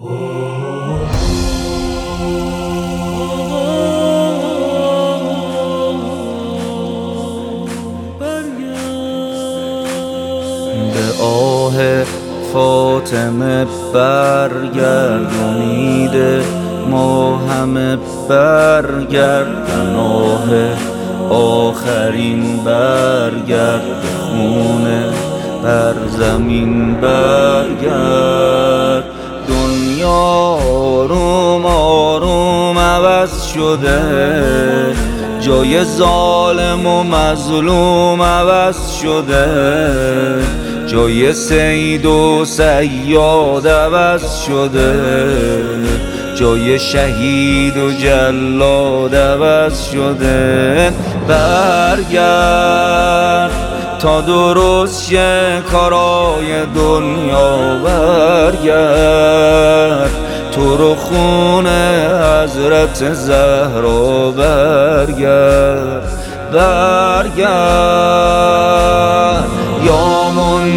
به آه فاطمه برگرد، امید ما همه برگرد، پناه آخرین برگرد، خونه بر زمین برگرد. دنیا آروم آروم عوض شده، جای ظالم و مظلوم عوض شده، جای سید و صیاد عوض شده، جای شهید و جلاد عوض شده. برگرد تا درست شه کارای دنیا، برگرد تو رو خون حضرت زهرا، برگرد برگرد یا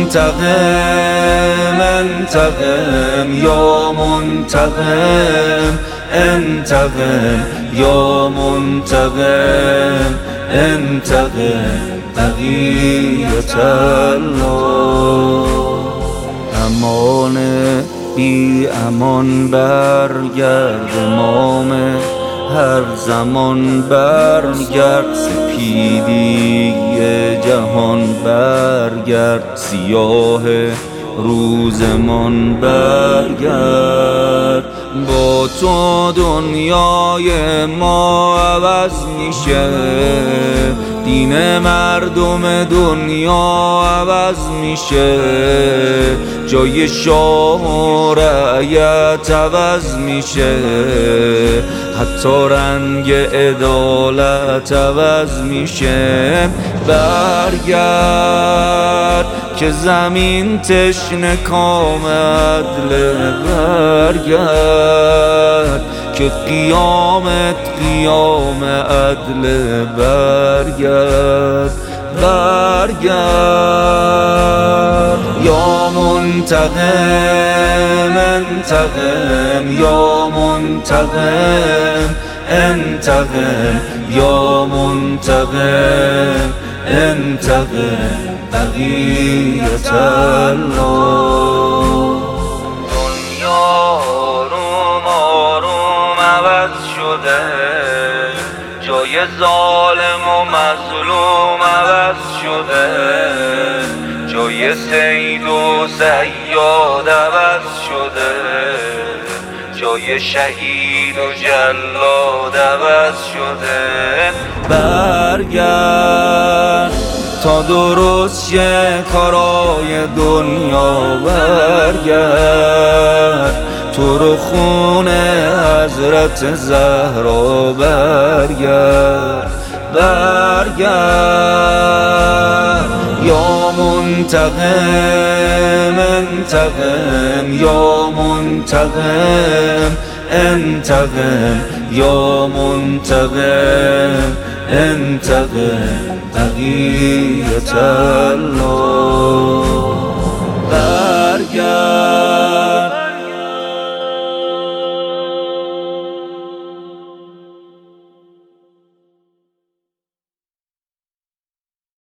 منتقم انتقم، یا منتقم انتقم، یا منتقم انتقم بقیت الله. امان بی امان برگرد، امام هر زمان برگرد، سپیدی جهان برگرد، سیاه روزمان برگرد. با تو دنیای ما عوض میشه، دین مردم دنیا عوض میشه، جای شاه و رعیت عوض میشه، حتی رنگ عدالت عوض میشه. برگرد که زمین تشنه کام عدل، برگرد که قیامت قیام عدل، برگرد برگرد یا منتقم انتقم، یا منتقم انتقم، یا منتقم انتقم بقیت الله. دنیا آروم آروم عوض شده، جای ظالم و مظلوم عوض شده، جای سید و صیاد عوض شده، جای شهید و جلاد عوض شده. برگرد تا درست شه کارای دنیا، برگرد تو رو خون حضرت زهرا، برگرد برگرد یا منتقم انتقم، یا منتقم انتقم، یا منتقم انتقم بقیت الله.